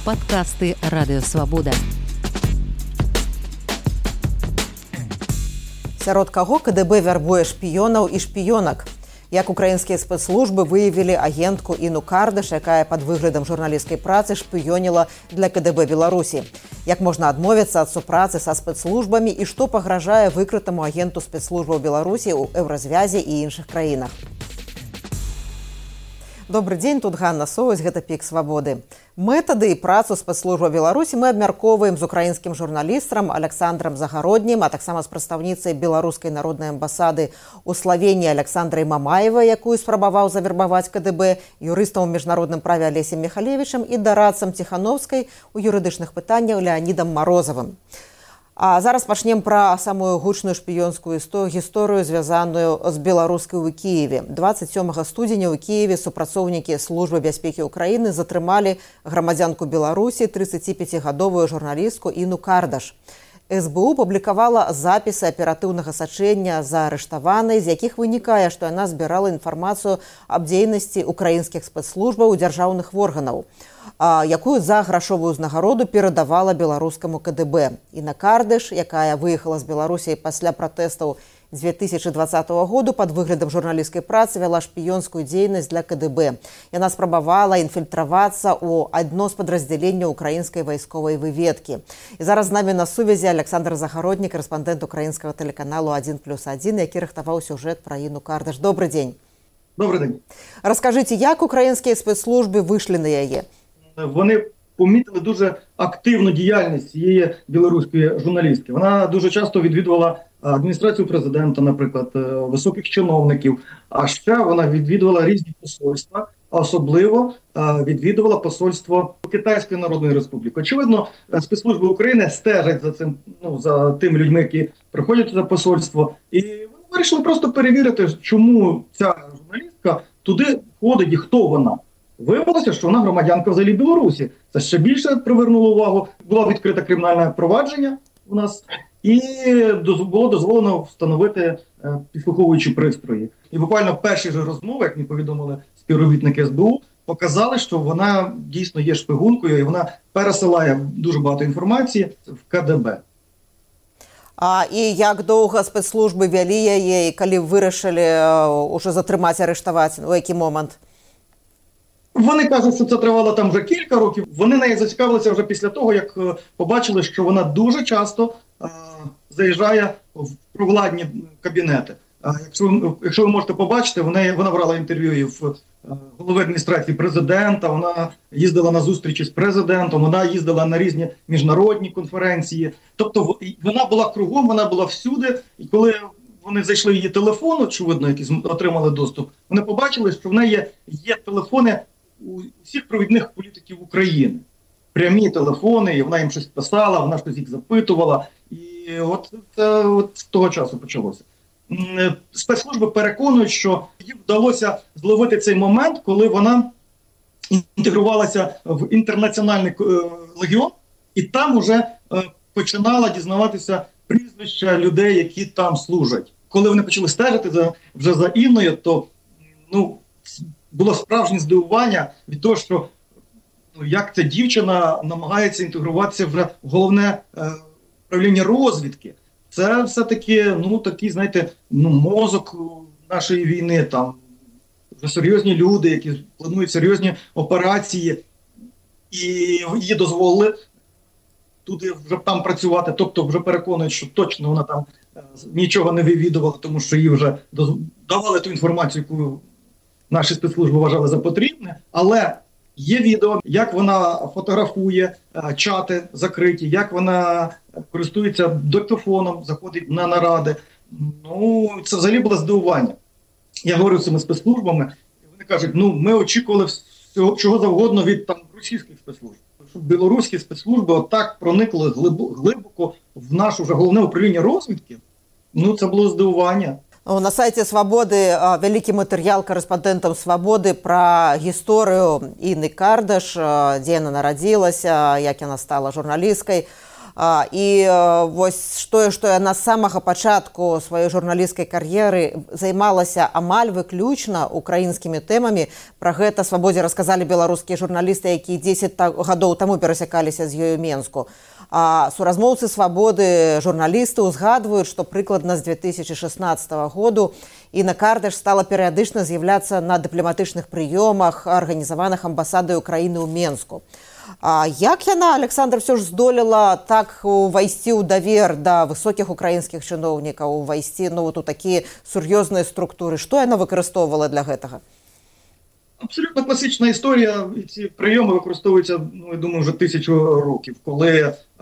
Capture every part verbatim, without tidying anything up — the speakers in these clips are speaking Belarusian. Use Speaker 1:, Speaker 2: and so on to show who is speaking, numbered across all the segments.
Speaker 1: Падкасты Радыёвабода.
Speaker 2: Сярод каго КДБ вярбуе шпіёнаў і шпіёнак? Як украінскія спецслужбы выявілі агентку Інну Кардаш, якая пад выглядам журналісцкай працы шпіёніла для КДБ Беларусі? Як можна адмовіцца ад супрацы са спецслужбамі і што пагражае выкрытаму агенту спецслужбаў Беларусі ў Еўразвязе і іншых краінах? Добрый дзень, тут Ганна Соўваць, гэта Пік Свабоды. Метады і працу спецслужбаў Беларусі мы абмяркоўваем з украінскім журналістам Александрам Загароднім, а таксама з прадстаўніцай беларускай народнай амбасады ў Славеніі Александрай Мамаевай, якую спрабаваў завербаваць КДБ, юрыстам у міжнародным праве Алесем Михалевічам і дарадцам Ціхановскай у юрыдычных пытаннях Леанідам Марозавым. А зараз пачнем пра самую гучную шпіёнскую гісторыю, звязаную з беларускай у Кіеве. дваццаць сёмага студзеня ў Кіеве супрацоўнікі службы бяспекі ўкраіны затрымалі грамадзянку Беларусі, трыццаціпяцігадовую журналістку Інну Кардаш. СБУ публікавала запісы аператыўнага сачэння за арыштаванай, з якіх вынікае, што яна збірала інфармацыю аб дзейнасці украінскіх спецслужбаў у дзяржаўных органаў, якую за грашовую ўзнагароду перадавала беларускаму КДБ. Інна Кардаш, якая выехала з Беларусі пасля пратэстаў дзве тысячы дваццатага году пад выглядам журналісцкай працы вяла шпіёнскую дзейнасць для КДБ. Яна спрабавала інфільтравацца ў адно з падраздзяленняў украінскай вайсковай выведкі. І зараз з намі на сувязі Александр Загародні, карэспандэнт украінскага тэлеканалу адзін плюс адзін, які рыхтаваў сюжэт пра Інну Кардаш. Добрый дзень.
Speaker 3: Добрий день.
Speaker 2: Раскажыце, як українські спецслужби вийшли на яе?
Speaker 3: Вони помітили дуже активну діяльність цієї білоруської журналістки. Вона дуже часто відвідувала адміністрацію президента, наприклад, високих чиновників, а ще вона відвідувала різні посольства, а особливо відвідувала посольство Китайської Народної Республіки. Очевидно, спецслужби України стежать за цим, ну, за тими людьми, які приходять за посольство, і вони вирішили просто перевірити, чому ця журналістка туди ходить і хто вона. Виявилося, що вона громадянка взагалі Білорусі. Це ще більше привернуло увагу. Було відкрите кримінальне провадження у нас, і було дозволено встановити підслуховуючі пристрої. І буквально перші ж розмови, як мені повідомили співробітники СБУ, показали, що вона дійсно є шпигункою, і вона пересилає дуже багато інформації в КДБ.
Speaker 2: А і як довго спецслужби вялі яе, і коли вирішили уже затримати, арештувати, у який момент?
Speaker 3: Вони кажуть, що це тривало там вже кілька років. Вони нею зацікавилися вже після того, як побачили, що вона дуже часто а, заїжджає в провладні кабінети. А якщо, якщо ви можете побачити, вона, вона брала інтерв'ю і в голови адміністрації президента, вона їздила на зустрічі з президентом, вона їздила на різні міжнародні конференції. Тобто вона була кругом, вона була всюди. І коли вони зайшли в її телефон, очевидно, які отримали доступ, вони побачили, що в неї є, є телефони у всіх провідних політиків України. Прямі телефони, і вона їм щось писала, вона щось їх запитувала. І от це от з того часу почалося. Спецслужби переконують, що їй вдалося зловити цей момент, коли вона інтегрувалася в інтернаціональний легіон, і там вже починала дізнаватися прізвища людей, які там служать. Коли вони почали стежити за, вже за Інною, то ну, було справжнє здивування від того, що ну, як ця дівчина намагається інтегруватися вже в головне е, управління розвідки. Це все-таки, ну, такий, знаєте, ну, мозок нашої війни, там, вже серйозні люди, які планують серйозні операції, і їй дозволили туди вже там працювати, тобто вже переконують, що точно вона там е, нічого не вивідувала, тому що їй вже давали ту інформацію, яку наші спецслужби вважали за потрібне, але є відео, як вона фотографує а, чати закриті, як вона користується диктофоном, заходить на наради. Ну, це взагалі було здивування. Я говорю з цими спецслужбами, і вони кажуть, ну, ми очікували всього, чого завгодно від там російських спецслужб. Щоб білоруські спецслужби отак проникли глибоко в наше вже головне управління розвідки, ну, це було здивування.
Speaker 2: На сайце «Свабоды» вялікі матэрыял карэспандэнтам «Свабоды» пра гісторыю Інны Кардаш, дзе яна нарадзілася, як яна стала журналісткай. І вось тое, што яна з самага пачатку сваёй журналісцкай кар'еры займалася амаль выключна украінскімі тэмамі. Пра гэта «Свабодзе» расказалі беларускія журналісты, якія дзесяць гадоў таму перасякаліся з ёй у Менску. А суразмоўцы «Свабоды», журналісты узгадваюць, што прыкладна з две тысячи шестнадцатого году Інна Кардаш стала перыядычна з'яўляцца на дыпламатычных прыёмах, арганізаваных амбасадай Украіны ў Менску. А як яна, Александр, все ж здолела так увайсці ў давер да высокіх украінскіх чыноўнікаў, увайсці ну, вот у такія сур'ёзныя структуры? Што яна выкарыстоўвала для гэтага?
Speaker 3: Абсолютно класична історія. Ці прийоми використовуються, ну, я думаю, вже тисячу років, коли а,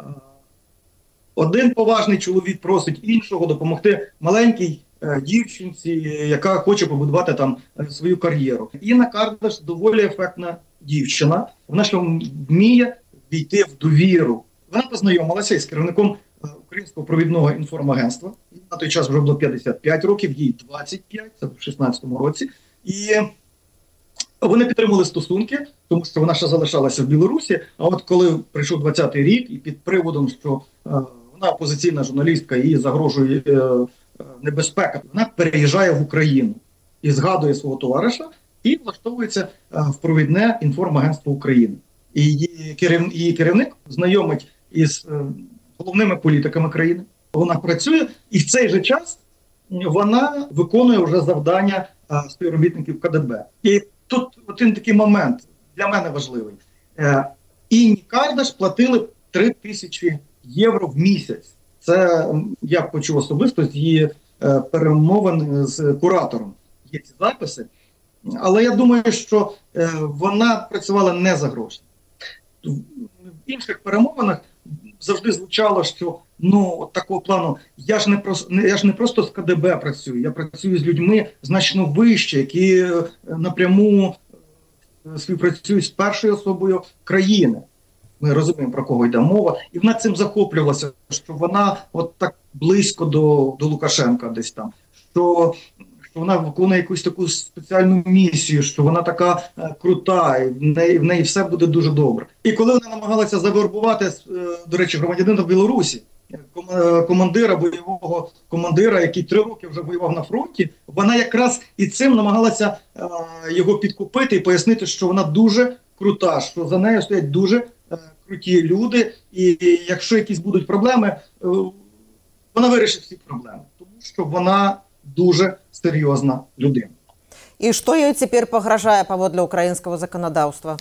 Speaker 3: один поважний чоловік просить іншого допомогти маленькій а, дівчинці, яка хоче побудувати там а, свою кар'єру. Інна Кардаш доволі ефектна дівчина. Вона що вміє війти в довіру. Вона познайомилася із керівником а, Українського провідного інформагентства. На той час вже було п'ятдесят п'ять років, їй двадцять п'ять, це в шістнадцятому році. І вони підтримали стосунки, тому що вона ще залишалася в Білорусі. А от коли прийшов двадцятий рік, і під приводом, що е, вона опозиційна журналістка, їй загрожує е, небезпека, вона переїжджає в Україну і згадує свого товариша і влаштовується е, в провідне інформагентство України. І її, керів, її керівник знайомить із е, головними політиками країни. Вона працює, і в цей же час вона виконує вже завдання е, співробітників КДБ. І тут один такий момент для мене важливий. Е, Інні Кардаш платили три тисячі євро в місяць. Це я почув особисто з її е, перемовин з куратором. Є ці записи. Але я думаю, що е, вона працювала не за гроші. В інших перемовинах завжди звучало, що ну, от такого плану, я ж, не просто, я ж не просто з КДБ працюю, я працюю з людьми значно вище, які напряму співпрацюють з першою особою країни. Ми розуміємо, про кого йде мова. І вона цим захоплювалася, що вона от так близько до, до Лукашенка десь там, що, що вона виконує якусь таку спеціальну місію, що вона така е, крута, і в неї, в неї все буде дуже добре. І коли вона намагалася завербувати, е, до речі, громадянина в Білорусі, командира, бойового командира, який три роки вже воював на фронті, вона якраз і цим намагалася е, його підкупити і пояснити, що вона дуже крута, що за нею стоять дуже е, круті люди, і, і якщо якісь будуть проблеми, е, вона вирішить всі проблеми, тому що вона дуже серйозна людина.
Speaker 2: І що їй тепер погрожає паводле українського законодавства?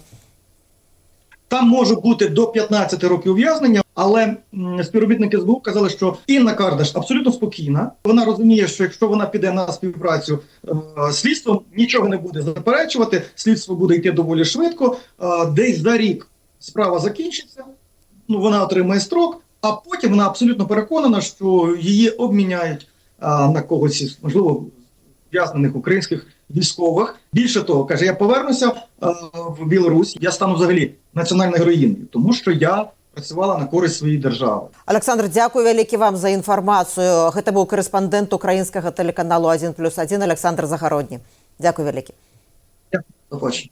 Speaker 3: Там може бути до п'ятнадцяти років ув'язнення, але м, співробітники ес бе у казали, що Інна Кардаш абсолютно спокійна. Вона розуміє, що якщо вона піде на співпрацю е, слідством, нічого не буде заперечувати, слідство буде йти доволі швидко, е, десь за рік справа закінчиться, ну, вона отримає строк, а потім вона абсолютно переконана, що її обміняють е, на когось, можливо, ув'язнених українських військових. Більше того, каже, я повернуся е, в Білорусь, я стану взагалі національною героїною, тому що я працювала на користь своєї держави.
Speaker 2: Олександр, дякую вялікі вам за інфармацію. Гэта быў корэспандэнт украінскага тэлеканалу один плюс один Александр Загародні. Дякую вялікі.
Speaker 3: Дякую. До побачення.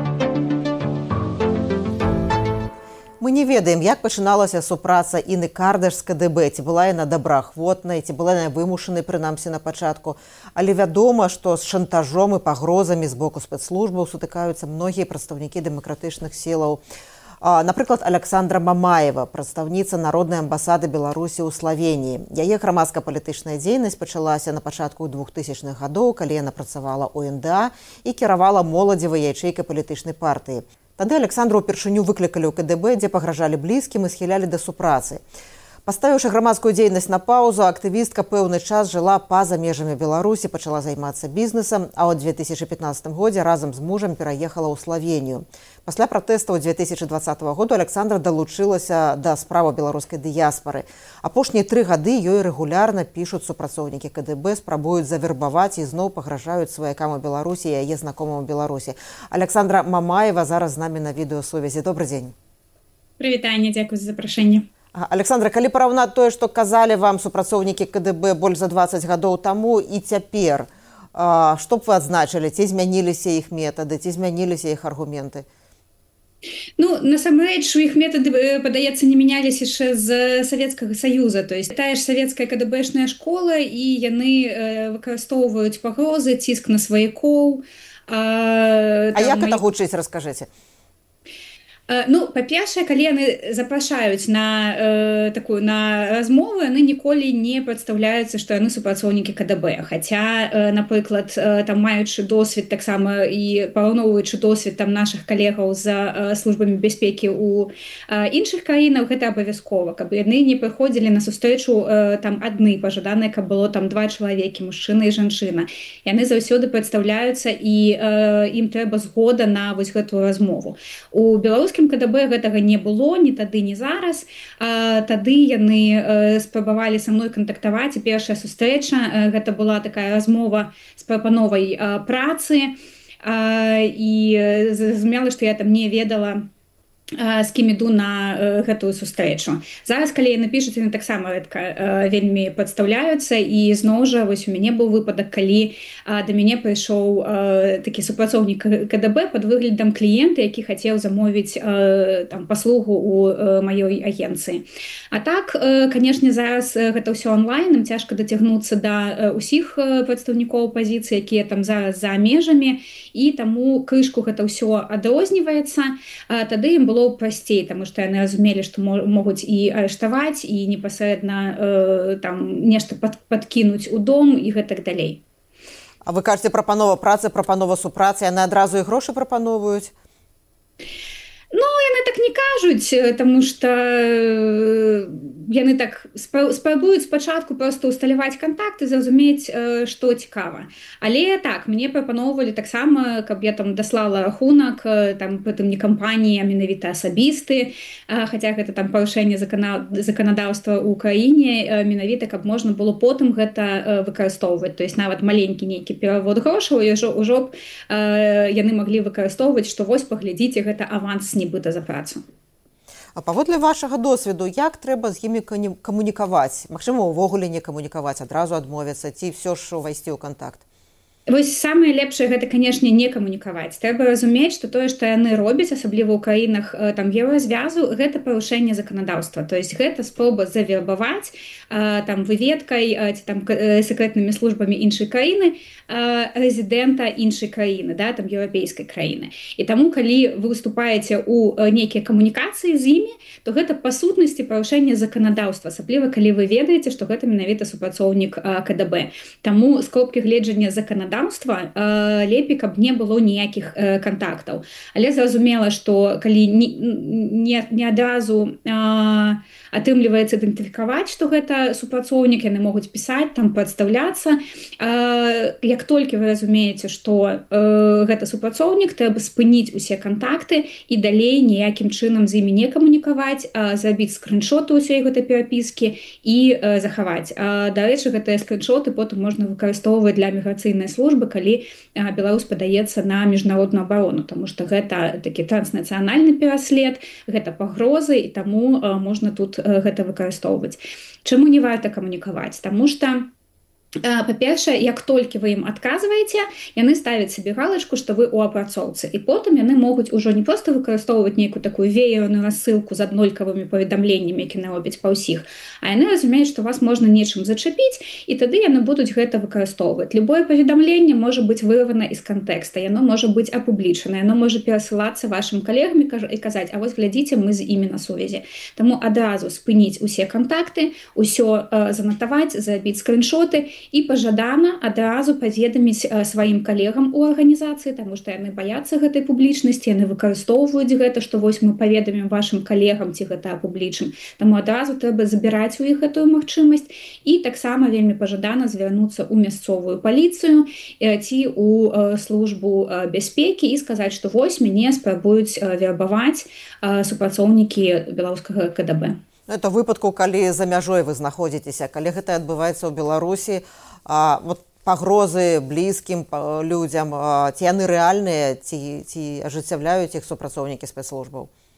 Speaker 2: Мы не ведаем, як пачыналася супраца Інны Кардаш з КДБ, ці была яна добраахвотнай, ці была яна вымушанай, прынамсі на пачатку. Але вядома, што з шантажом і пагрозамі з боку спецслужбаў сутыкаюцца многія прадстаўнікі дэмакратычных сілаў. Напрыклад, Александра Мамаева, прадстаўніца Народнай амбасады Беларусі ў Славеніі. Яе грамадска-палітычная дзейнасць пачалася на пачатку двухтысячных гадоў, калі яна працавала ў эн дэ а і кіравала моладзевай ячэйкай палітычнай партыі. Тады Александру ўпершыню выклікалі ў КДБ, дзе пагражалі блізкім і схілялі да супрацы. Паставіўшы грамадскую дзейнасць на паўзу, актывістка пэўны час жыла па-за межамі Беларусі, пачала займацца бізнесам, а ў две тысячи пятнадцатым годзе разам з мужам пераехала ў Славенію. Пасля пратэстаў две тысячи двадцатого году Александра далучылася да справаў беларускай дыяспары. Апошнія тры гады ёй рэгулярна пішуць супрацоўнікі КДБ, спрабуюць завербаваць і зноў пагражаюць сваякам у Беларусі і яе знакомым у Беларусі. Александра Мамаева зараз з намі на відэасувязі. Добры дзень.
Speaker 4: Прывітанне, дзякуй за запрашэнне.
Speaker 2: Александра, калі параўнаць тое, што казалі вам супрацоўнікі КДБ больш за двадцать гадоў таму і цяпер, што б вы адзначылі? Ці змяніліся іх метады, ці змяніліся іх аргументы?
Speaker 4: Ну, насамрэч, у іх метады, падаецца, не мяняліся яшчэ з Савецкага Саюза. То есть тая ж савецкая КДБшная школа, і яны выкарыстоўваюць пагрозы, ціск на сваякоў.
Speaker 2: А, а як гэта гучыць, раскажыце?
Speaker 4: Ну, па-першае, калі яны запрашаюць на э, такую на размову, яны ніколі не прадстаўляюцца, што яны супрацоўнікі КДБ. Хаця, э, напрыклад, э, там маючы досвед таксама і параўноўваючы досвед там нашых калегаў з э, службамі бяспекі ў э, іншых краінах, гэта абавязкова, каб яны не прыходзілі на сустрэчу э, там адны, пажадана, каб было там два чалавекі, мужчына і жанчына. Яны заўсёды прадстаўляюцца і э, ім трэба згода на вось гэтую размову. У беларускім КДБ гэтага не было ні тады, ні зараз. А, тады яны э, спрабавалі са мной кантактаваць, і першая сустрэча э, гэта была такая размова з прапановай э, працы, э, і зразумела, што я там не ведала, з кім іду на э, гэтую сустрэчу. Зараз, калі яны пішуць, яны таксама рэдка э, вельмі падстаўляюцца, і зноў жа, вось у мяне быў выпадак, калі э, да мяне прыйшоў э, такі супрацоўнік КДБ пад выглядам кліента, які хацеў замовіць э, там паслугу ў э, маёй агенцыі. А так, э, канешне, зараз гэта ўсё онлайн, ім цяжка дацягнуцца да ўсіх э, прадстаўнікоў апазіцыі, якія там зараз за межамі, і таму крышку гэта ўсё адрозніваецца. А, тады ім было было прасцей, таму што яны разумелі, што могуць і арыштаваць, і непасрэдна э, там нешта пад, падкінуць у дом і гэтак далей.
Speaker 2: А вы кажаце, прапанова працы, прапанова супрацы, яны адразу і грошы прапановваюць?
Speaker 4: Ну, яны так не кажуць, таму што яны так спрабуюць спачатку проста ўсталяваць кантакты, зразумець, што цікава. Але так, мне прапаноўвалі таксама, каб я там даслала рахунак, там прытым не кампаніі, а менавіта асабісты, хаця гэта там парушэнне заканадаўства ў краіне, менавіта, каб можна было потым гэта выкарыстоўваць. То есть нават маленькі нейкі перавод грошаў, ўжо б яны маглі выкарыстоўваць, што вось паглядзіце, гэта аванс нібыта за працу.
Speaker 2: А паводле вашага досведу, як трэба з імі камунікаваць? Магчыма, увогуле не камунікаваць, адразу адмовіцца, ці ўсё ж увайсці ў кантакт?
Speaker 4: Вось самае лепшае гэта, канешне, не камунікаваць. Трэба разумець, што тое, што яны робяць, асабліва ў краінах там еўразвязу, гэта парушэнне заканадаўства. То есть гэта спроба завербаваць там выведкай ці там сакрэтнымі службамі іншай краіны рэзідэнта іншай краіны, да, там еўрапейскай краіны. І таму, калі вы выступаеце ў нейкія камунікацыі з імі, то гэта па сутнасці парушэнне заканадаўства, асабліва калі вы ведаеце, што гэта менавіта супрацоўнік КДБ. Таму з кропкі гледжання заканадаўства э, лепей, каб не было ніякіх э, кантактаў. Але зразумела, што калі не, не, не адразу э, атрымліваецца ідэнтыфікаваць, што гэта супрацоўнік, яны могуць пісаць, там прадстаўляцца. Э, як толькі вы разумееце, што э, гэта супрацоўнік, трэба спыніць усе кантакты і далей ніякім чынам з імі не камунікаваць, э, зрабіць скриншоты ўсёй гэтай перапіскі і э, захаваць. Э, дарэчы, гэтыя скриншоты потым можна выкарыстоўваць для міграцыйнай службы, калі э, Беларусь падаецца на міжнародную абарону, таму што гэта такі транснацыянальны пераслед, гэта пагрозы, і таму э, можна тут э, гэта выкарыстоўваць. Чаму не варта камунікаваць? Таму што па-першае, як толькі вы ім адказваеце, яны ставяць сабе галачку, што вы ў апрацоўцы. І потым яны могуць ужо не проста выкарыстоўваць нейкую такую веерную рассылку з аднолькавымі паведамленнямі, які робяць па ўсіх, а яны разумеюць, што вас можна нечым зачапіць, і тады яны будуць гэта выкарыстоўваць. Любое паведамленне можа быць вырвана з кантэкста, яно можа быць апублічана, яно можа перасылацца вашым калегам і казаць: а вось глядзіце, мы з імі на сувязі. Таму адразу спыніць усе кантакты, усё э, занатаваць, зрабіць скриншоты і пажадана адразу паведаміць сваім калегам у арганізацыі, таму што яны баяцца гэтай публічнасці, яны выкарыстоўваюць гэта, што вось мы паведамім вашым калегам, ці гэта апублічым. Таму адразу трэба забіраць у іх гэтую магчымасць, і таксама вельмі пажадана звярнуцца ў мясцовую паліцыю ці ў службу бяспекі і сказаць, што вось мяне спрабуюць вербаваць супрацоўнікі беларускага КДБ.
Speaker 2: Это выпадку, калі за мяжой вы знаходзіцеся, калі гэта адбываецца ў Беларусі, а, вот пагрозы блізкім людзям, а, ці яны рэальныя, ці, ці ажыццяўляюць іх супрацоўнікі спецслужбаў?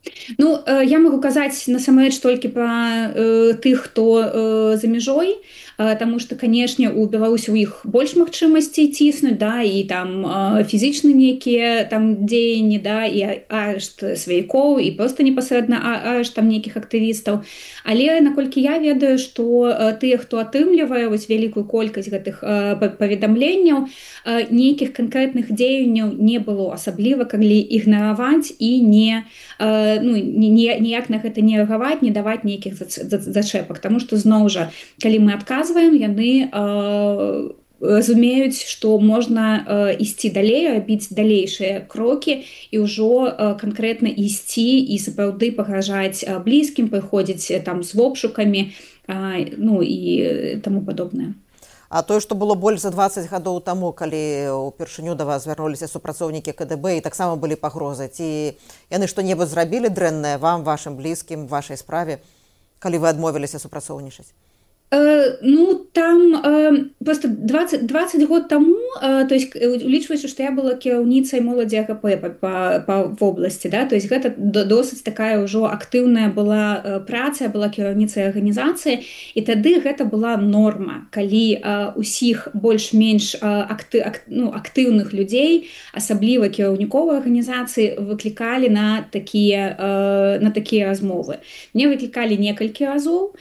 Speaker 4: Ну, я могу казаць насамрэч толькі пра э, тых, хто э, за мяжой, э, таму што, канешне, у Беларусі у іх больш магчымасцей ціснуць, да, і там э, фізічна нейкія там дзеянні, да, і арышт сваякоў, і проста непасрэдна арышт там нейкіх актывістаў. Але наколькі я ведаю, што э, тыя, хто атрымлівае вось вялікую колькасць гэтых э, паведамленняў, э, нейкіх канкрэтных дзеянняў не было, асабліва калі ігнараваць і не э, ну, ніяк на гэта не рэагаваць, не даваць нейкіх зачэпак, таму што зноў жа, калі мы адказваем, яны э, разумеюць, што можна э, ісці далей, рабіць далейшыя крокі і ўжо э, канкрэтна ісці і сапраўды пагражаць э, блізкім, прыходзіць э, там з обшукамі, э, ну і таму падобнае.
Speaker 2: А тое, што было больш за дваццаць гадоў таму, калі ўпершыню да вас звярнуліся супрацоўнікі ка дэ бэ і таксама былі пагрозы, ці яны што-небудзь зрабілі дрэннае вам, вашым блізкім, вашай справе, калі вы адмовіліся супрацоўнічаць?
Speaker 4: Э, ну, там э, просто двадцать, двадцать год тому, э, то есть улічваючы, што я была кіраўніцай моладзі а ка пэ па, па, па вобласці, да, то есть гэта досыць такая ўжо актыўная была э, праца, была кіраўніцай арганізацыі, і тады гэта была норма, калі э, усіх больш-менш э, акты, ак, ну, актыўных людзей, асабліва кіраўнікоў арганізацыі, выклікалі на такія, э, на такія размовы. Мне выклікалі некалькі разоў,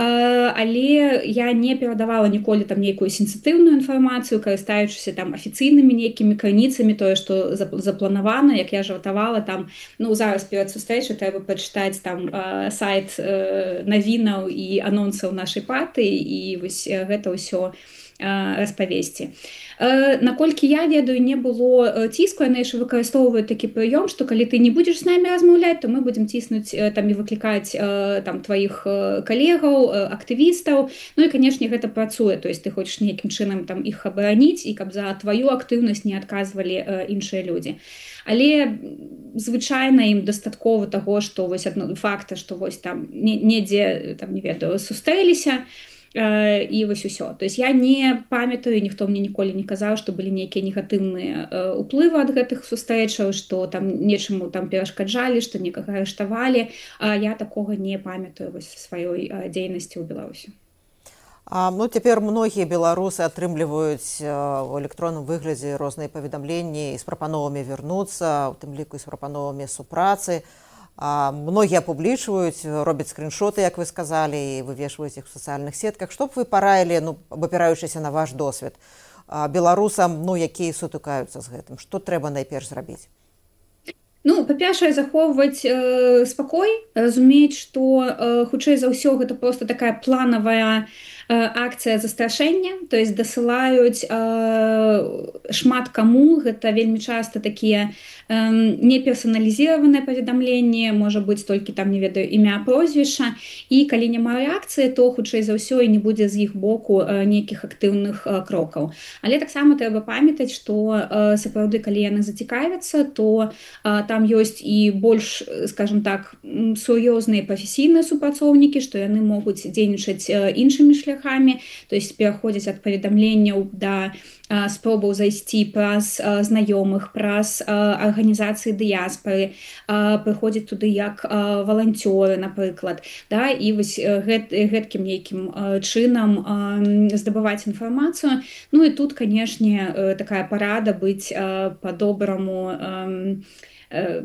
Speaker 4: але я не перадавала ніколі там нейкую сенсітыўную інфармацыю, карыстаючыся там афіцыйнымі нейкімі крыніцамі, тое, што запланавана, як я жартавала, там, ну, зараз перад сустрэчай трэба пачытаць там сайт навінаў і анонсаў нашай партыі, і вось гэта ўсё распавесці. Наколькі я ведаю, не было ціску, яны яшчэ выкарыстоўваюць такі прыём, што калі ты не будзеш з намі размаўляць, то мы будзем ціснуць там і выклікаць там тваіх калегаў, актывістаў. Ну і, канешне, гэта працуе, то есть ты хочаш нейкім чынам там іх абараніць, і каб за тваю актыўнасць не адказвалі іншыя людзі. Але звычайна ім дастаткова таго, што вось адно факта, што вось там недзе там не ведаю, сустрэліся, і вось усё. То есть я не памятаю, ніхто мне ніколі не казаў, што былі нейкія негатыўныя ўплывы ад гэтых сустрэчаў, што там нечаму там перашкаджалі, што некага арыштавалі. Я такога не памятаю вось сваёй дзейнасці ў Беларусі.
Speaker 2: А, ну, цяпер многія беларусы атрымліваюць у электронным выглядзе розныя паведамленні з прапановамі вярнуцца, у тым ліку з прапановамі супрацы. А, многія публічваюць, робяць скріншоты, як вы сказалі, і вывешваюць іх у сацыяльных сетках. Што б вы параілі, ну, абапіраючыся на ваш досвед, а, беларусам, ну, якія сутыкаюцца з гэтым? Што трэба найперш зрабіць?
Speaker 4: Ну, па-першае, захоўваць э, спакой, разумець, што э, хутчэй за ўсё гэта проста такая планавая акцыя застрашэння, то есть дасылаюць э, шмат каму, гэта вельмі часта такія э, неперсаналізіраваныя паведамленні, можа быць толькі там, не ведаю, імя, прозвішча, і калі няма рэакцыі, то хутчэй за ўсё і не будзе з іх боку э, нейкіх актыўных э, крокаў. Але таксама трэба памятаць, што э, сапраўды, калі яны зацікавяцца, то э, там ёсць і больш, скажем так, сур'ёзныя прафесійныя супрацоўнікі, што яны могуць дзейнічаць э, іншымі шляхамі, то есть пераходзяць ад паведамленняў да а, спробаў зайсці праз а, знаёмых, праз а, арганізацыі дыяспары, а, прыходзяць туды як а, валанцёры, напрыклад, да, і вось гэт, гэткім нейкім а, чынам а, здабываць інфармацыю. Ну і тут, канешне, такая парада быць а, па-добраму а, а,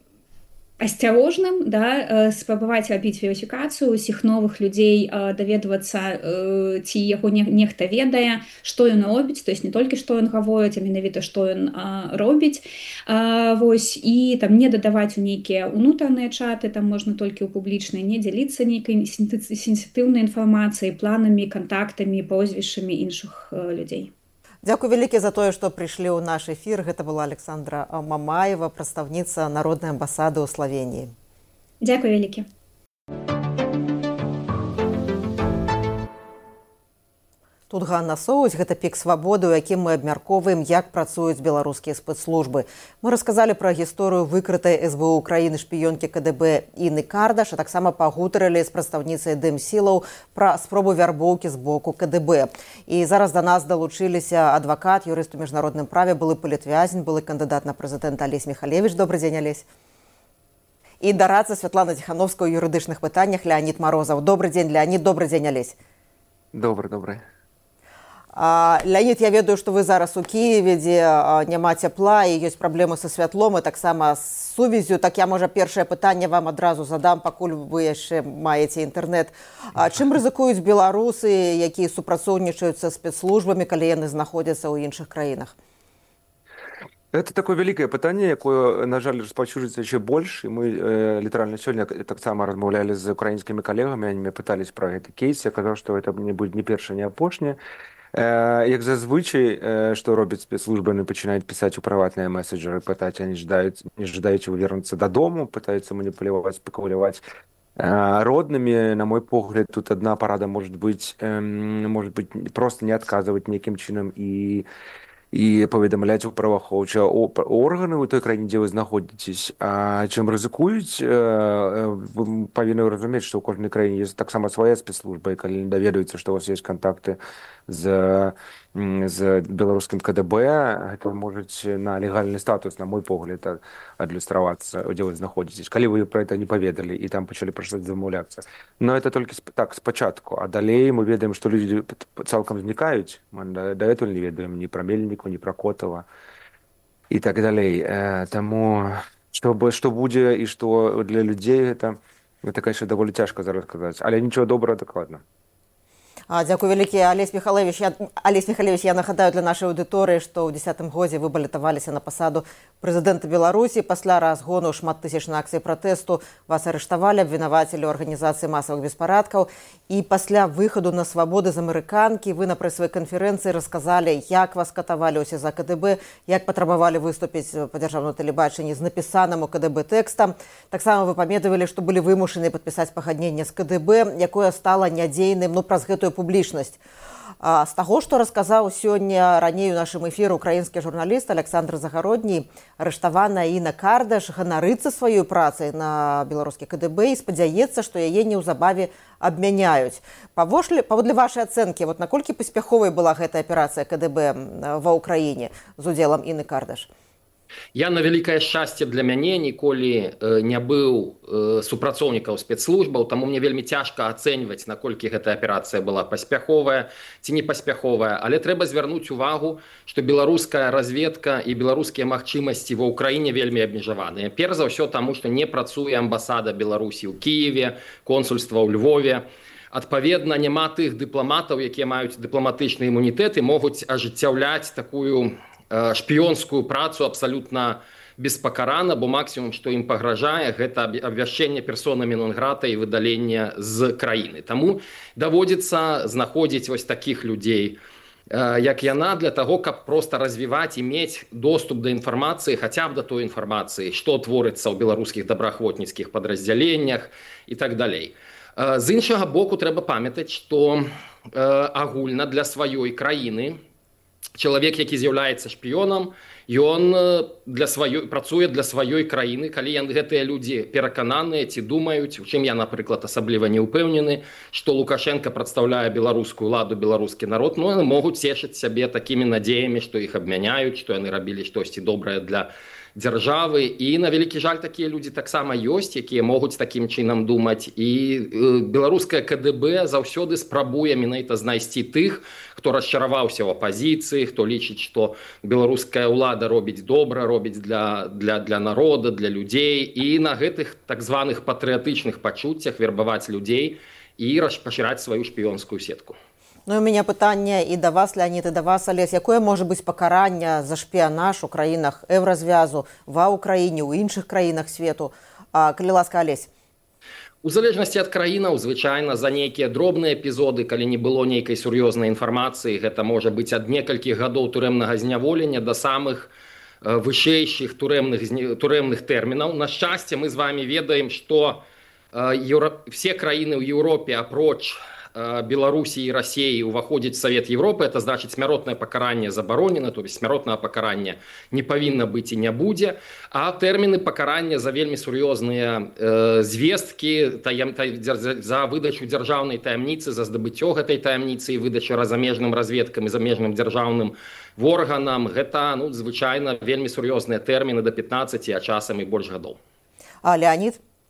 Speaker 4: асцярожным, да, спрабаваць рабіць верыфікацыю усіх новых людзей, даведвацца, ці яго нехта ведае, што ён робіць, то есть не толькі што ён гаворыць, а менавіта што ён робіць. Вось, і там не дадаваць у нейкія ўнутраныя чаты, там можна толькі ў публічнай, не дзяліцца нейкай сенсітыўнай інфармацыяй, планамі, кантактамі, прозвішчамі іншых людзей.
Speaker 2: Дзякуй вялікі за тое, што прыйшлі ў наш эфір. Гэта была Александра Мамаева, прадстаўніца Народнай амбасады ў Славеніі.
Speaker 4: Дзякуй вялікі.
Speaker 2: Тут Ганна Соусь, гэта пік свабоды, у якім мы абмяркоўваем, як працуюць беларускія спецслужбы. Мы расказалі пра гісторыю выкрытай эс бэ у Украіны шпіёнкі ка дэ бэ Інны Кардаш, а таксама пагутарылі з прадстаўніцай Дэмсілаў пра спробу вярбоўкі з боку ка дэ бэ. І зараз да нас далучыліся адвакат, юрыст у міжнародным праве, былы палітвязень, былы кандыдат на прэзідэнта Алесь Міхалевіч. Добрый дзень, Алесь. і дарацца Святлана Ціхановская ў юрыдычных пытаннях Леонид Морозов. Добрый дзень, Леонид, добрый дзень, Алесь.
Speaker 5: Добрый, добрый.
Speaker 2: А, Леонид, я ведаю, што вы зараз у Киеве, дзе а, няма цяпла і ёсць праблемы са святлом і таксама з сувязю. Так я, можа, першае пытанне вам адразу задам, пакуль вы яшчэ маеце інтэрнэт. А, чым рызыкуюць беларусы, якія супрацоўнічаюць са спецслужбамі, калі яны знаходзяцца ў іншых краінах?
Speaker 5: Это такое великое пытанне, якое, на жаль, распаўсюджваецца яшчэ больш. І мы э, літаральна сёння таксама размаўлялі з украінскімі калегамі, они мне пытались пра гэты кейс, я казаў, што это не будзе не першае, не апошняе. Э, як зазвычай, э, што робяць спецслужбы, яны пачынаюць пісаць у прыватныя меседжеры, пытаць, они ждаюць, не жадаеце вы вернуцца дадому, пытаюцца маніпуляваць, спекуляваць э, роднымі. На мой погляд, тут одна парада может быть, э, может быть просто не адказваць нейкім чынам і і паведамляць у праваахоўчыя органы ў той краіне, дзе вы знаходзіцесь. А чым рызыкуюць, вы павінны разумець, што ў кожнай краіне ёсць таксама свая спецслужба, і калі не даведаюцца, што у вас ёсць кантакты з, з беларускім ка дэ бэ, гэта можуць на легальны статус, на мой погляд, адлюстравацца, дзе вы знаходзіцесь, калі вы пра гэта не паведалі і там пачалі прасіць замаўляцца. Но это толькі так, спачатку, а далей мы ведаем, што людзі цалкам знікаюць. Мы дагэтуль не ведаем ні пра Мельніку, ні пра Котава і так далей. Таму што, што будзе і што для людзей, гэта, гэта конечно, даволі цяжка зараз сказаць, але нічого добрага дакладна.
Speaker 2: А, дзякую вялікі, Алесь Михайлович. Я, Алесь Михайлович, я нагадаю для нашай аўдыторыі, што ў дзесятым годзе вы балатаваліся на пасаду прэзідэнта Беларусі. Пасля разгону шматтысячнай акцыі пратэсту вас арыштавалі, абвінавацілі ў арганізацыі масавых беспарадкаў. І пасля выхаду на свабоды з амерыканкі вы на прэсавай канферэнцыі расказалі, як вас катавалі ў СІЗА ка дэ бэ, як патрабавалі выступіць па дзяржаўным тэлебачанні з напісаным у ка дэ бэ тэкстам. Таксама вы памятавалі, што былі вымушаны падпісаць пагадненне з ка дэ бэ, якое стала нядзейным, ну, праз гэтую публічнасць. А, з таго, што расказаў сёння раней у нашым эфіры украінскі журналіст Александр Загародні, арыштаваная Інна Кардаш ганарыцца сваёй працай на беларускі ка дэ бэ і спадзяецца, што яе неўзабаве абмяняюць. Паводле вашай ацэнкі, вот наколькі паспяховай была гэтая аперацыя ка дэ бэ ва ўкраіне з удзелам Інны Кардаш?
Speaker 6: Я на вялікае шчасце для мяне ніколі не быў супрацоўнікаў спецслужбаў, таму мне вельмі цяжка ацэньваць, наколькі гэтая аперацыя была паспяховая ці не паспяховая. Але трэба звярнуць увагу, што беларуская разведка і беларускія магчымасці ва ўкраіне вельмі абмежаваныя. Перш за ўсё таму, што не працуе амбасада Беларусі ў Кіеве, консульства ў Львове. Адпаведна, няма тых дыпламатаў, якія маюць дыпламатычны імунітэт і могуць ажыццяўляць такую шпіёнскую працу абсалютна беспакарана, бо максімум, што ім пагражае, гэта абвяшчэнне персонамі нон-грата і выдаленне з краіны. Таму даводзіцца знаходзіць вось такіх людзей, як яна, для таго, каб проста развіваць і мець доступ да інфармацыі, хаця б да той інфармацыі, што творыцца ў беларускіх добраахвотніцкіх падраздзяленнях і так далей. З іншага боку, трэба памятаць, што агульна для сваёй краіны чалавек, які з'яўляецца шпіёнам, ён для сваёй працуе для сваёй краіны, калі яны гэтыя людзі перакананыя ці думаюць, у чым я, напрыклад, асабліва не ўпэўнены, што Лукашенко прадстаўляе беларускую ладу, беларускі народ, ну, яны могуць цешыць сябе такімі надзеямі, што іх абмяняюць, што яны рабілі штосьці добрае для дзяржавы. І на вялікі жаль, такія людзі таксама ёсць, якія могуць такім чынам думаць. І беларуская ка дэ бэ заўсёды спрабуе менавіта знайсці тых, хто расчараваўся ў апазіцыі, хто лічыць, што беларуская ўлада робіць добра, робіць для, для, для народа, для людзей. І на гэтых так званых патрыятычных пачуццях вербаваць людзей і пашыраць сваю шпіёнскую сетку.
Speaker 2: Ну, у меня пытанне і да вас, Леонид, і да вас, Алесь. Якое можа быць пакаранне за шпіянаж у краінах Еўразвязу, ва ўкраіне, ў іншых краінах свету? А, калі ласка, Алесь.
Speaker 6: У залежнасці ад краінаў, звычайна, за нейкія дробныя эпізоды, калі не было нейкай сур'ёзнай інфармацыі, гэта можа быць ад некалькіх гадоў турэмнага зняволення да самых вышэйшых турэмных, турэмных тэрмінаў. На шчасце, мы з вами ведаем, што Еўра... все краіны ў Еўропе, апроч Беларусі і Расіі, уваходзіць Савет Европы, это значыць смяротнае пакаранне забаронена, то есть смяротнае пакаранне не павінна быць і не будзе, а тэрміны пакарання за вельмі сур'ёзныя э, звесткі таем, та, за выдачу дзяржаўнай таямніцы, за здабыццё гэтай таямніцы і выдачу замежным разведкам і замежным дзяржаўным органам, гэта, ну, звычайна вельмі сур'ёзныя тэрміны да пятнаццаці, а часам і больш гадоў.
Speaker 2: А, Леонид?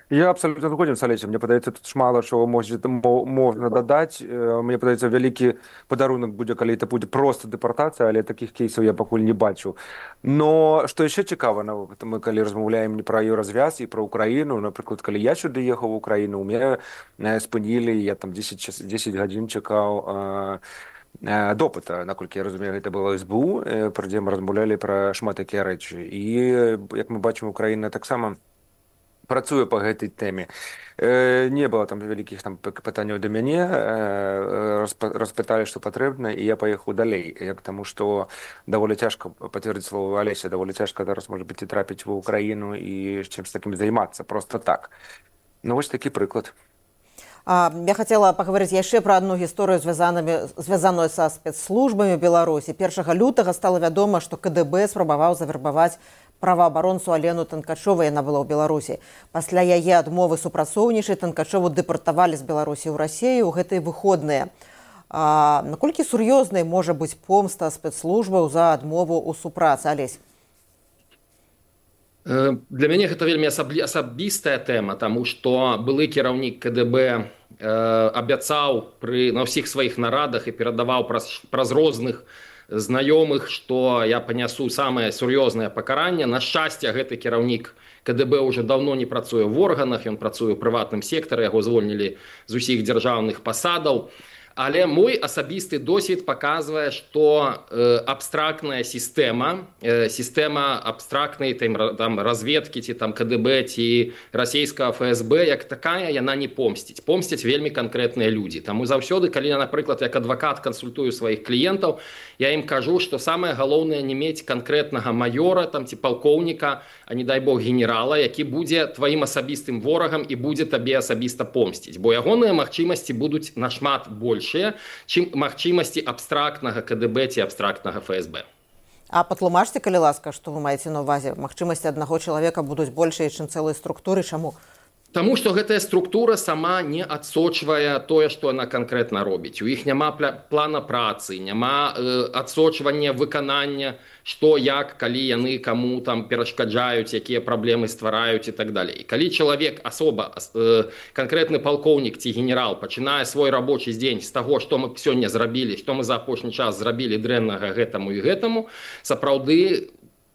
Speaker 5: Я абсолютно згоден з Алесем. Мне падаецца, тут шмала чого можна, можна дадаць. Мне падаецца, вялікі падарунак будзе, калі это будзе проста дэпартацыя, але такіх кейсаў я пакуль не бачу. Но што яшчэ цікава, мы калі размаўляем не пра еўразвяз і пра Украіну, напрыклад, калі я сюды ехаў у Украіну, у мяне спынілі, я там дзесяць гадзін чакаў допыта, наколькі я разумею, гэта было эс бэ у, пра дзе мы размаўлялі пра шмат якія рэчы. І, як мы бачым, Украіна таксама працуе па гэтай тэме. Не было там вялікіх там пытанняў да мяне, распыталі, што патрэбна, і я паехаў далей, як таму што даволі цяжка, пацвердзіць слова Алеся, даволі цяжка зараз, можа быць, і трапіць ва Украіну і чымсь такім займацца, проста так. Ну, вось такі прыклад.
Speaker 2: Я хотела поговорить яшчэ про одну гісторыю, звязаную са спецслужбамі Беларусі. першага лютага стала вядома, што ка дэ бэ спрабаваў завербаваць праваабаронцу Алену Танкачову, яна была ў Беларусі. Пасля яе адмовы супрацоўнічаць Танкачову дэпартавалі з Беларусі ў Расію ў гэтыя выходныя. А, наколькі сур'ёзнай можа быць помста спецслужбаў за адмову ў супрацы, Алесь?
Speaker 6: Для мяне гэта вельмі асабістая тэма, таму што былы кіраўнік ка дэ бэ э, абяцаў пры, на ўсіх сваіх нарадах і перадаваў праз, праз розных знаёмых, што я панясу самае сур'ёзнае пакаранне. На шчасце, гэты кіраўнік ка дэ бэ ўжо даўно не працуе в органах, ён працуе ў прыватным сектары, яго звольнілі з усіх дзяржаўных пасадаў. Але мой асабісты досвед паказвае, што э, абстрактная сістэма, э, сістэма абстрактнай там, там, разведкі, ці там ка дэ бэ, ці расійскага эф эс бэ, як такая, яна не помсціць. Помсцяць вельмі канкрэтныя людзі. Таму заўсёды, калі я, напрыклад, як адвакат кансультую сваіх кліентаў, я ім кажу, што самае галоўнае не мець канкрэтнага маёра там, ці палкоўніка, а не дай бог генерала, які будзе тваім асабістым ворагам і будзе табе асабіста помсціць. Бо ягоныя магчымасці будуць нашмат больш, чым магчымасці абстрактнага ка дэ бэ ці абстрактнага эф эс бэ.
Speaker 2: А патлумачце, калі ласка, што вы маеце на ўвазе? Магчымасці аднаго чалавека будуць большыя, чым цэлай структуры. Чаму?
Speaker 6: Таму што гэтая структура сама не адсочвае тое, што яна канкрэтна робіць. У іх няма плана працы, няма э, адсочвання выканання, што, як, калі яны каму там перашкаджаюць, якія праблемы ствараюць і так далей. Калі чалавек, асоба, э, канкрэтны палкоўнік ці генерал пачынае свой рабочы дзень з таго, што мы сёння зрабілі, што мы за апошні час зрабілі дрэннага гэтаму і гэтаму, сапраўды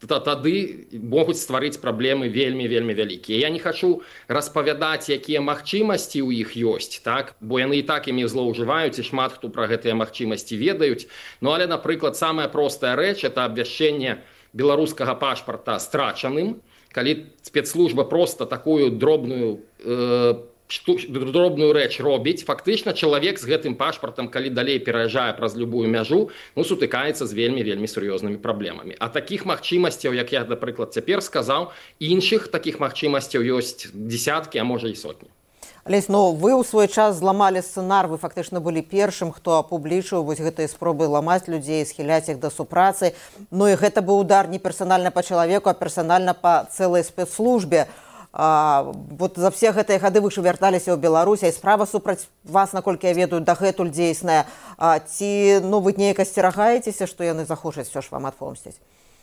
Speaker 6: тады могуць стварыць праблемы вельмі-вельмі вялікія. Я не хачу распавядаць, якія магчымасці ў іх ёсць, так? Бо яны і так імі злоўжываюць, і шмат хто пра гэтыя магчымасці ведаюць. Ну, але, напрыклад, самая простая рэч – это абвяшчэнне беларускага пашпарта страчаным, калі спецслужба проста такую дробную э, дробную рэч робіць, фактычна чалавек з гэтым пашпартам, калі далей пераязджае праз любую мяжу, ну, сутыкаецца з вельмі-вельмі сур'ёзнымі праблемамі. А такіх магчымасцяў, як я, напрыклад, цяпер сказаў, іншых такіх магчымасцяў ёсць дзесяткі, а можа і сотні.
Speaker 2: Алесь, ну, вы ў свой час зламалі сцэнар, вы фактычна былі першым, хто апублічыў вось гэтыя спробы ламаць людзей, схіляць іх да супрацы. Ну і гэта быў удар не персанальна па чалавеку, а персанальна па цэлай спецслужбе. А, вот за все гэтыя гады вы ж вярталіся ў Беларусь, і справа супраць вас, наколькі я ведаю, дагэтуль дзейсная. А, ці ну, вы неяк асцерагаецеся, што яны захочуць все ж вам адпомсціць?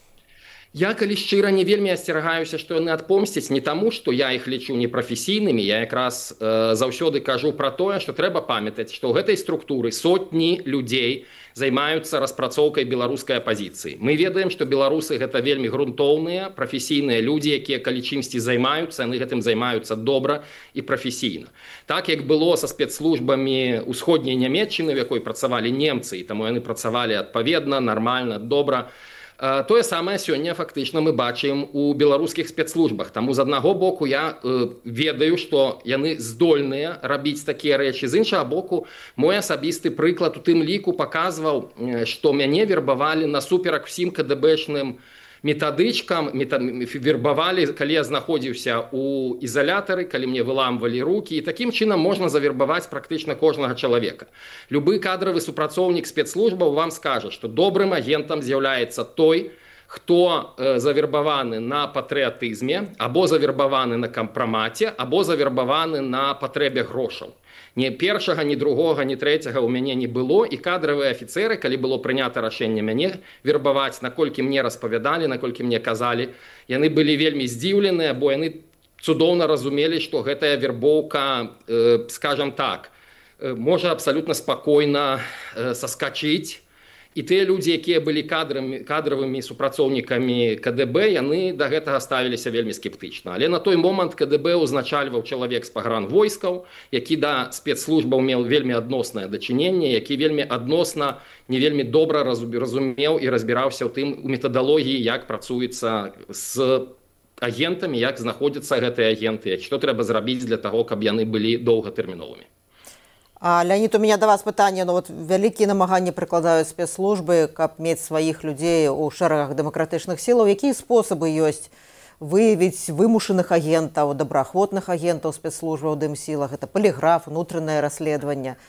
Speaker 6: Я, калі шчыра, не вельмі асцерагаюся, што яны адпомсцяць не таму, што я іх лічу непрафесійнымі. Я якраз э, заўсёды кажу пра тое, што трэба памятаць, што ў гэтай структуры сотні людзей займаюцца распрацоўкай беларускай апазіцыі. Мы ведаем, што беларусы гэта вельмі грунтоўныя, прафесійныя людзі, якія калі чымсьці займаюцца, яны гэтым займаюцца добра і прафесійна. Так, як было са спецслужбамі ўсходняй Нямецчыны, в якой працавалі немцы, і таму яны працавалі адпаведна, нармальна, добра. Тое самае сёння фактычна мы бачым у беларускіх спецслужбах. Таму з аднаго боку я э, ведаю, што яны здольныя рабіць такія рэчы. З іншага боку, мой асабісты прыклад у тым ліку паказваў, што мяне вербавалі насуперак усім ка дэ бэшным метадычкам, мета, вербавалі, калі я знаходзіўся у ізалятары, калі мне выламвалі рукі, і такім чынам можна завербаваць практычна кожнага чалавека. Любы кадравы супрацоўнік спецслужбаў вам скажа, што добрым агентам з'яўляецца той, хто э, завербаваны на патрыятызме, або завербаваны на кампрамаце, або завербаваны на патрэбе грошаў. Ні першага, ні другога, ні трэцяга ў мяне не было, і кадравыя афіцэры, калі было прынята рашэнне мяне вербаваць, наколькі мне распавядалі, наколькі мне казалі, яны былі вельмі здзіўленыя, бо яны цудоўна разумелі, што гэтая вербоўка, скажам так, можа абсалютна спакойна саскачыць. І тыя людзі, якія былі кадрамі, кадравымі супрацоўнікамі КДБ, яны да гэтага ставіліся вельмі скептычна. Але на той момант КДБ узначальваў чалавек з пагранвойскаў, які да спецслужбаў меў вельмі адноснае дачыненне, які вельмі адносна, не вельмі добра разумеў і разбіраўся ў тым у метадалогіі, як працуецца з агентамі, як знаходзяцца гэтыя агенты, што трэба зрабіць для таго, каб яны былі доўгатэрміновымі.
Speaker 2: А, Леонид, у меня до вас питание. Ну, вот великие намагання прикладают спецслужбы, каб мець сваіх людзей у шэрагах дэмакратычных сілаў. Якія спосабы ёсць выявіць вымушаных агентаў, добраахвотных агентаў спецслужбаў у дэмсілах? Это полиграф, внутреннее расследование.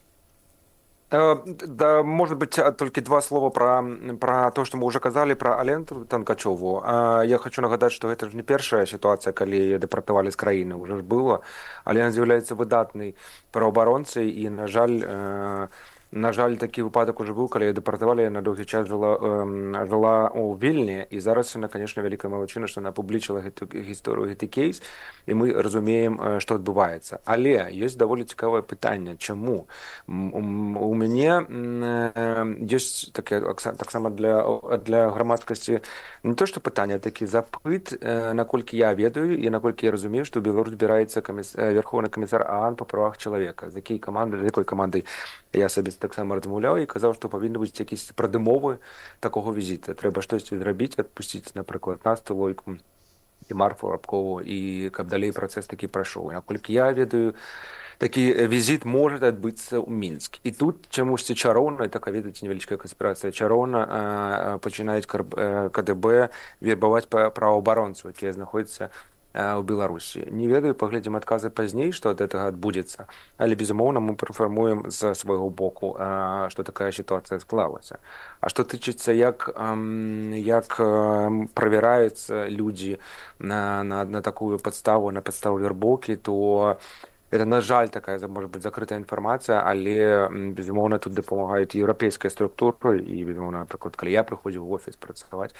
Speaker 5: Да, может быть, только два слова про, про то, что мы уже казали, про Алену Танкачеву. Я хочу нагадать, что это же не первая ситуация, когда ее депортовали с краины, уже ж было. Алена является выдатной правооборонцей, и, на жаль, на жаль, такі выпадак уже быў, калі дэпартавалі, яна доўгі час жыла, э, жыла ў Вільні, і зараз яна, конечно, вялікая малайчына, што яна публічыла гэту гісторыю, гэты кейс, і мы разумеем, што адбываецца. Але ёсць даволі цікавае пытанне, чаму? У мяне ёсць таке, таксама для, для грамадскасці не то, што пытанне, а такі запыт, наколькі я ведаю і наколькі я разумею, што ў Беларусь збіраецца каміс... Верховны камісар ААН па правах чалавека. З якой каманды, з якой камандай я сабе таксама размаўляў і казаў, што павінны быць якісь прадымовы такога візіта. Трэба штосьці зрабіць, адпусціць, напрыклад, Насту Лойку і Марфу Рабкову, і каб далей працэс такі прайшоў. Наколькі я ведаю, такі візіт можа адбыцца ў Мінск. І тут чамусьці чароўна, такая, ведаеце, невялічкая канспірацыя, чароўна пачынаюць КДБ вербаваць праваабаронцаў, якія знаходзяцца у Беларусі. Не ведаю, паглядзім адказы пазней, што ад гэтага адбудзецца, але, безумоўна, мы прафармуем з свайго боку, што такая сітуацыя склалася. А што тычыцца, як, як правяраюцца людзі на, на, на такую падставу, на падставу вербоўкі, то это, на жаль, такая, может быть, закрытая информация, але, безумоўна, тут дапамагаюць еўрапейская структура, і, безумоўна, напрыклад, калі я прыходзіў в офіс працаваць,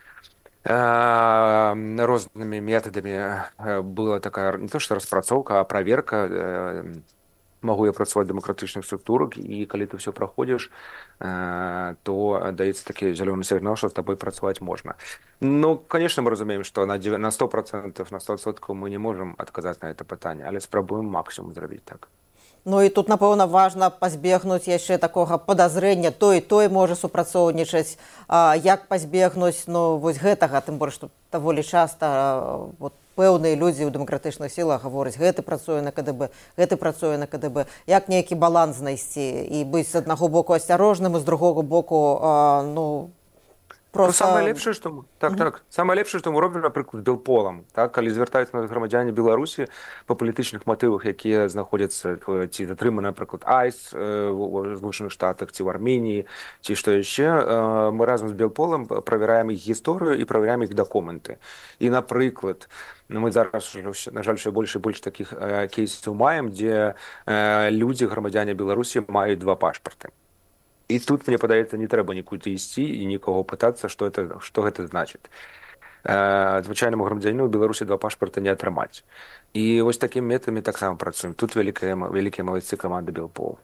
Speaker 5: разными методами была такая не то что распрацоўка, а проверка, могу я працаваць в дэмакратычных структурах, і калі ты все праходзіш, то даецца такі зялёны сігнал, што з табой працаваць можна. Ну, конечно, мы разумеем, што на сто процентов, на сто процентов мы не можем адказаць на это пытанне, але спрабуем максимум зрабіць так.
Speaker 2: Ну і тут, напэўна, важна пазбегнуць яшчэ такога падазрэння, той і той можа супрацоўнічаць. А, як пазбегнуць, ну, вось гэтага, тым больш, што даволі часта вот, пэўныя людзі ў дэмакратычных сілах гавораць, гэты працуе на КДБ, гэты працуе на КДБ. Як нейкі баланс знайсці і быць з аднаго боку асцярожным, і з другога боку, а, ну, просто...
Speaker 5: Ну, самае лепшае, што мы, так, mm-hmm. так, самае лепшае, што мы робім, напрыклад, Белполам, так, калі звяртаюцца на грамадзяне Беларусі па палітычных матывах, якія знаходзяцца, ці затрыманы, напрыклад, айс ў Злучаных Штатах, ці ў Арменіі, ці што яшчэ, мы разам з Белполам правяраем іх гісторыю і правяраем іх дакументы. І, напрыклад, мы зараз, на жаль, ще больш і больш такіх кейсаў маем, дзе людзі, грамадзяне Беларусі, маюць два пашпарты. І тут, мне падаецца, не трэба нікуды ісці і нікого пытацца, што это, што гэта значыць. Звычайнаму грамадзяніну ў Беларусі два пашпарта не атрымаць. І вось такім метадамі таксама працуем. Тут вялікія, вялікія малайцы каманды Белпол.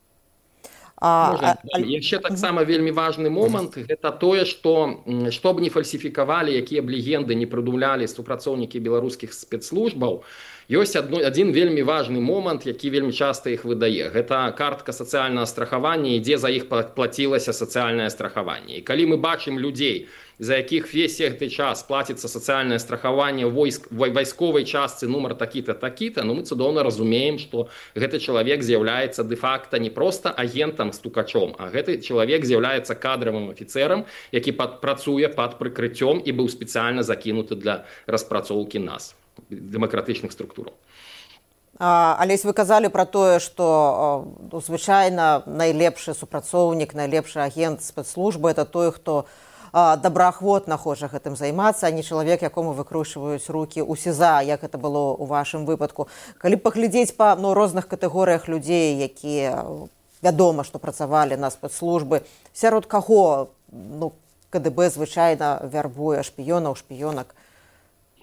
Speaker 6: А, а... Яшчэ таксама вельмі важны момант, гэта тое, што што б не фальсіфікавалі, якія б легенды не прыдумлялі супрацоўнікі беларускіх спецслужбаў, ёсць адзін вельмі важны момант, які вельмі часта іх выдае. Гэта картка сацыяльнага страхавання, ідзе за іх плацілася сацыяльнае страхаванне. І калі мы бачым людзей, за якіх весь гэты час плаціцца сацыяльнае страхаванне войск, вайсковай частцы нумар такі-то, такі-то, ну мы цудоўна разумеем, што гэты чалавек з'яўляецца дэ-факта не проста агентам стукачом, а гэты чалавек з'яўляецца кадравым афіцэрам, які пад, працуе пад прыкрыццём і быў спецыяльна закінуты для распрацоўкі нас, дэмакратычных структураў.
Speaker 2: Алесь, вы казалі пра тое, што звычайна найлепшы супрацоўнік, найлепшы агент спецслужбы – это той, хто добраахвотна хоча гэтым займацца, а не чалавек, якому выкручваюць рукі ў СІЗА, як это было ў вашым выпадку. Калі паглядзець па ну, розных катэгорыях людзей, якія вядома, што працавалі на спецслужбы, сярод каго ну, КДБ звычайна вярбуе шпіёнаў, шпіёнак?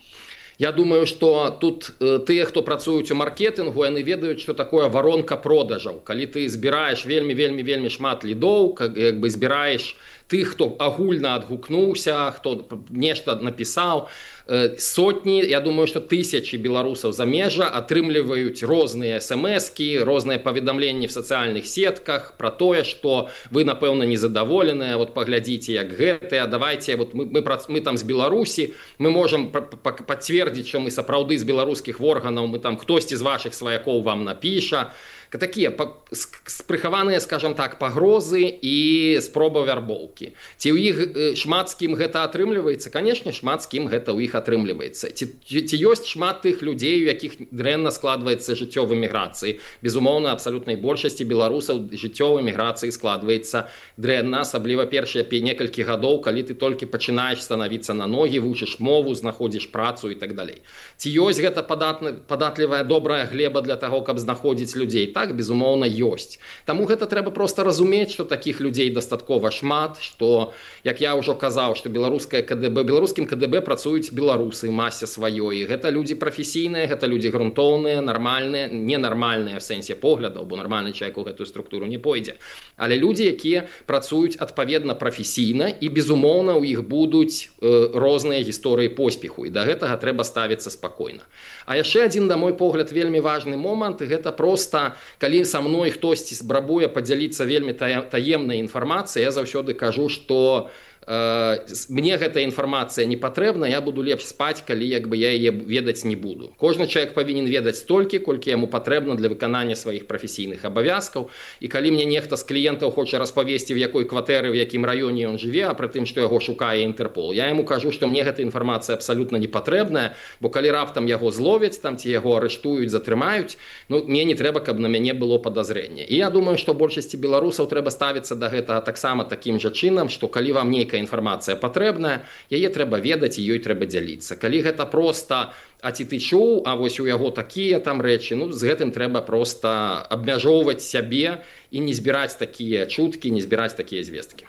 Speaker 6: Я думаю, што тут э, тыя, хто працуюць у маркетынгу, яны ведаюць, што такое варонка продажаў. Калі ты збіраеш вельмі вельмі вельмі шмат лідоў, як бы збіраеш тых, хто агульна адгукнуўся, хто нешта напісаў, э, сотні, я думаю, што тысячы беларусаў замежжа атрымліваюць розныя эс-эм-эскі, розныя паведамленні в сацыяльных сетках пра тое, што вы, напэўна, незадаволеныя, вот паглядзіце, як гэтыя, давайте, вот мы, мы, мы там з Беларусі, мы можам пацвердзіць, што мы сапраўды з беларускіх органаў, мы там хтосьці з вашых сваякоў вам напіша. Такія спрыхаваныя, скажем так, пагрозы і спроба вярбоўкі. Ці ў іх шмат з кім гэта атрымліваецца? Канешне, шмат з кім гэта ў іх атрымліваецца. Ці, ці ёсць шмат тых людзей, у якіх дрэнна складваецца жыццё в эміграцыі? Безумоўна, абсалютнай большасці беларусаў жыццё в эміграцыі складваецца дрэнна, асабліва першыя некалькі гадоў, калі ты толькі пачынаеш станавіцца на ногі, вучыш мову, знаходзіш працу і так далей. Ці ёсць гэта падатлівая добрая глеба для таго, каб знаходзіць людзей? Так, безумоўна, ёсць. Таму гэта трэба проста разумець, што такіх людзей дастаткова шмат, што, як я ўжо казаў, што беларускае КДБ, беларускім КДБ працуюць беларусы масе сваёй. Гэта людзі прафесійныя, гэта людзі грунтоўныя, нармальныя, ненармальныя в сэнсе поглядаў, бо нармальны чалавек у гэтую структуру не пойдзе. Але людзі, якія працуюць адпаведна прафесійна, і, безумоўна, у іх будуць э, розныя гісторыі поспеху, і да гэтага трэба ставіцца спакойна. А яшчэ адзін, на мой погляд, вельмі важны момант, і гэта проста калі са мной хтосьці спрабуе падзяліцца вельмі таемнай інфармацыяй, я заўсёды кажу, што э, мне гэтая інфармацыя не патрэбна, я буду лепш спаць, калі як бы я яе ведаць не буду. Кожны чалавек павінен ведаць столькі, колькі яму патрэбна для выканання сваіх прафесійных абавязкаў. І калі мне нехта з кліентаў хоча распавесці, в якой кватэры, в якім раёне ён жыве, а пры тым, што яго шукае Інтэрпол, я яму кажу, што мне гэта інфармацыя абсалютна не патрэбная, бо калі раптам яго зловяць, там ці яго арыштуюць, затрымаюць, ну, мне не трэба, каб на мяне было падазрэнне. І я думаю, што большасці беларусаў трэба ставіцца да гэтага таксама такім жа чынам, што калі вам нейкая інфармацыя патрэбная, яе трэба ведаць і ёй трэба дзяліцца. Калі гэта проста, а ці ты чуў, а вось у яго такія там рэчы, ну, з гэтым трэба проста абмяжоўваць сябе і не збіраць такія чуткі, не збіраць такія звесткі.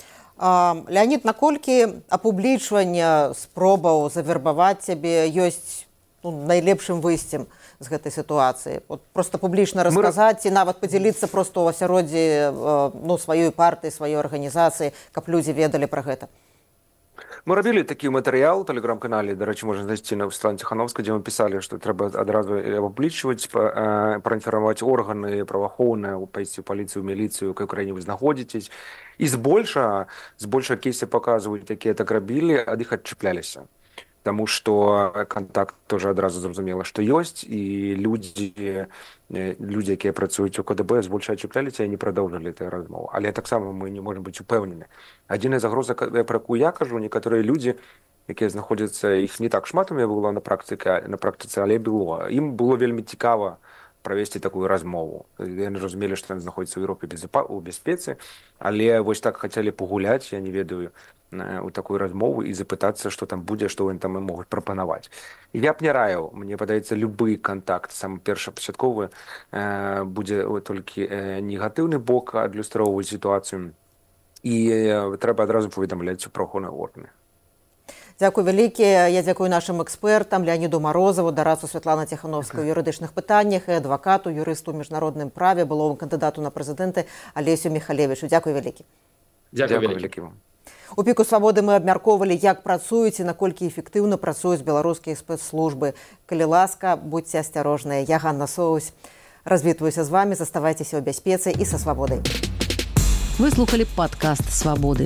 Speaker 2: Леонид, наколькі апублічванне спробаў завербаваць цябе ёсць ну, найлепшым выйсцем з гэтай сітуацыі? Вот просто публічна расказаць і нават падзяліцца проста ў асяроддзі ну, сваёй партыі, сваёй арганізацыі, каб людзі ведалі пра гэта.
Speaker 5: Мы рабілі такі матэрыял у тэлеграм-канале, дарэчы, можна знайсці на стране Ціхановскай, дзе мы пісалі, што трэба адразу апублічваць, праінфармаваць органы праваахоўныя, пайсці ў паліцыю, міліцыю, якой краіне вы знаходзіцесь. І збольшага, збольшага кейсы паказваюць, якія так рабілі, ад іх адчапляліся. Таму што кантакт тоже адразу зразумела, што ёсць, і людзі, людзі, якія працуюць у КДБ, збольшага адчапляліся і не прадоўжылі гэтую размову. Але таксама мы не можам быць упэўнены. Адзіная загроза, пра якую я кажу, некаторыя людзі, якія знаходзяцца, іх не так шмат у мяне было на практыцы, на практыцы, але было. Ім было вельмі цікава правесці такую размову. Яны разумелі, што яны знаходзяцца ў Еўропе у бяспецы, але вось так хацелі пагуляць, я не ведаю, у такую размову і запытацца, што там будзе, што яны там могуць прапанаваць. І я б не раіў, мне падаецца, любы кантакт, сам першапачатковы, будзе толькі негатыўны бок адлюстроўваць сітуацыю, і трэба адразу паведамляць у праваахоўныя органы.
Speaker 2: Дзякуй вялікі. Я дзякую нашым экспертам Леоніду Марозаву, дарадцу Святланы Ціхановскай у юрыдычных пытаннях і адвакату, юрысту ў міжнародным праве, былому кандыдату на прэзідэнты Алесю Міхалевічу. Дзякуй вялікі.
Speaker 6: Дзякуй вялікі вам.
Speaker 2: У піку свабоды мы абмяркоўвалі, як працуюць і наколькі эфектыўна працуюць беларускія спецслужбы. Калі ласка, будьце асцярожныя. Я Ганна Соусь. Развітваюся з вамі, заставайцеся ў бяспецы і са свабодай.
Speaker 1: Вы слухалі падкаст «Свабоды».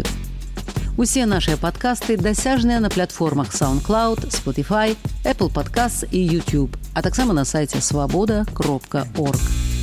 Speaker 1: Усе нашыя падкасты дасяжныя на платформах SoundCloud, Spotify, Apple Podcasts і YouTube, а таксама на сайце свабода кропка орг.